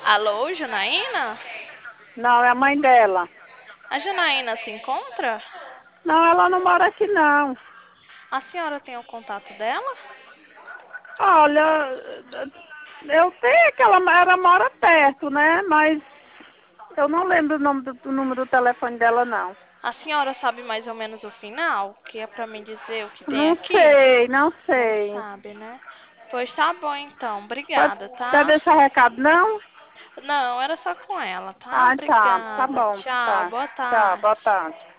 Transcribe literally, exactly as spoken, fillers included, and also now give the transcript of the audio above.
Alô, Janaína? Não, é a mãe dela. A Janaína se encontra? Não, ela não mora aqui não. A senhora tem o contato dela? Olha, eu sei que ela, ela mora perto, né? Mas eu não lembro o nome do, do número do telefone dela, não. A senhora sabe mais ou menos o final? Que é pra me dizer o que tem Não aqui? sei, não Não sei. sabe, né? Pois tá bom então. Pode, Obrigada, quer tá? deixar recado, não? Não, era só com ela, tá? Ah, tá. Tá Obrigada. bom. Tchau, Tá. boa Tá, boa tarde. tarde.